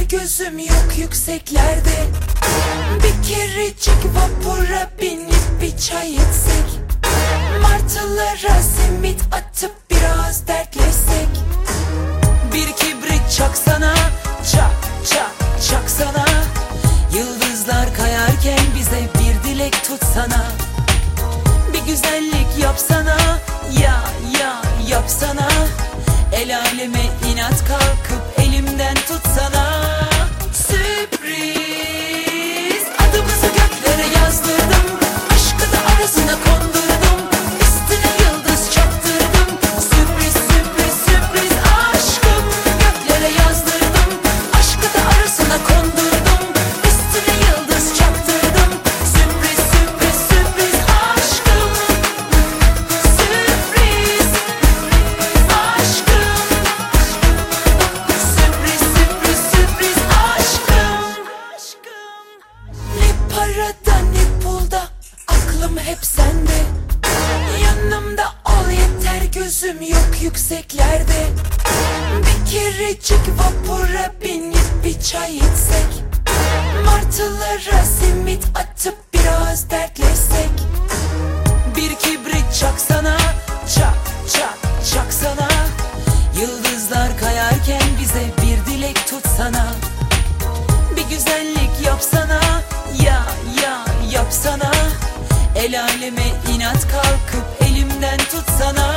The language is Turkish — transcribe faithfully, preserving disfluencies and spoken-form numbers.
gözüm yok yükseklerde. Bir kerecik vapura binip bir çay içsek, martılara simit atıp biraz dertleşsek. Bir kibrit çaksana, çak çak çaksana. Yıldızlar kayarken bize bir dilek tutsana. Bir güzellik yapsana, ya ya yapsana. El aleme inat kalkıp elimden tutsana. Sürpriz, adımızı göklere yazdırdım, aşkı da arasına kondurdum, üstüne yıldız çaktırdım. Sürpriz sürpriz sürpriz aşkım, göklere yazdırdım, aşkı da arasına kondurdum, üstüne yıldız çaktırdım. Sürpriz sürpriz sürpriz aşkım, sürpriz aşkım, sürpriz sürpriz sürpriz aşkım. Ne parada ne pulda, aklım hep sende. Yanımda ol yeter, gözüm yok yükseklerde. Bir kerecik vapura binip bir çay içsek, martılara simit atıp biraz dertleşsek. Bir kibrit çaksana, çak çak çaksana. Yıldızlar kayarken bize bir dilek tutsana. Bir güzellik yapsana, ya ya yapsana. El aleme inat kalkıp elimden tutsana.